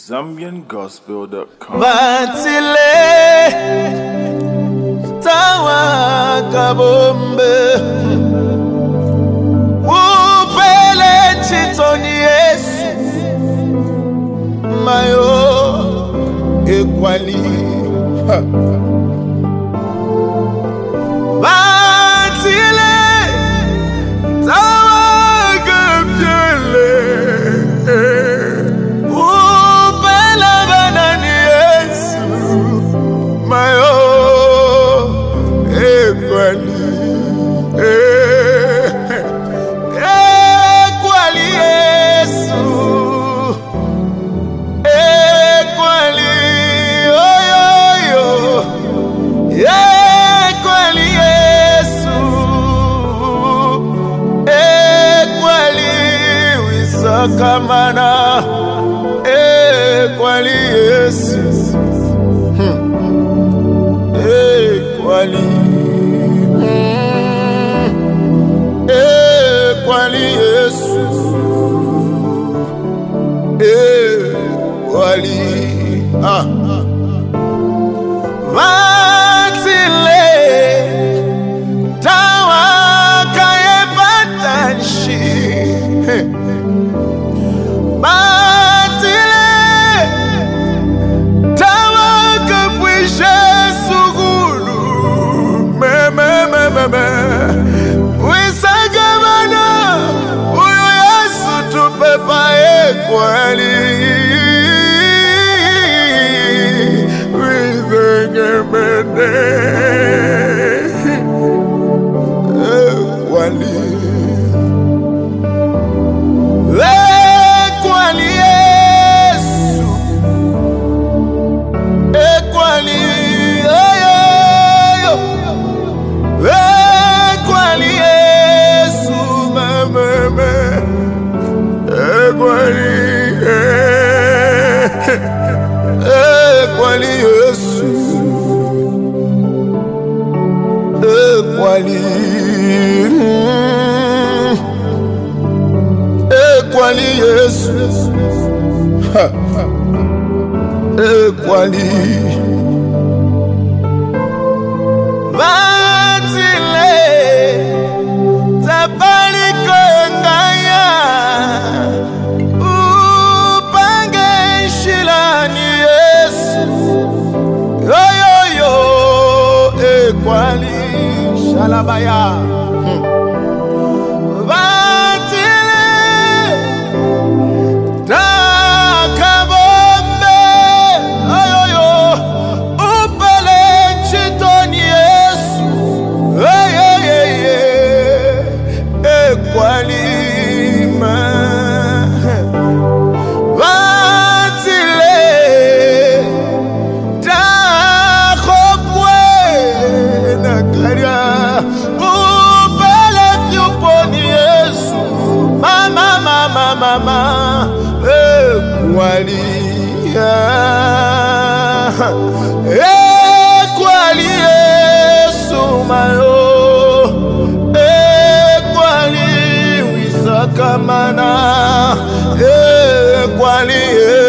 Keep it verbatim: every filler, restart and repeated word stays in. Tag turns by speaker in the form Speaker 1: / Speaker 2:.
Speaker 1: Zambian Gospel dot com.
Speaker 2: Batile tawa kabombe upele chitoni Yesu mayo ekwali Batile tawa kabjele Kamana ekwali Yesu ekwali ekwali Yesu ekwali ah Vatile tawa kayepatanshi Batile tawa kapwishe sugulu me me me me me wisagamana uyu Yesu tupepa ekwali wisagamana ekwali Ekwali Yesu Ekwali Ekwali Yesu Ekwali Batile tapali kongaya Ekwali shalabaya hmm. Batile takabombe ayoyo upele chitoni Yesu ayayeye ekwali ma Mama ekwali ekwali Yesu mayo ekwali wisakamana ekwali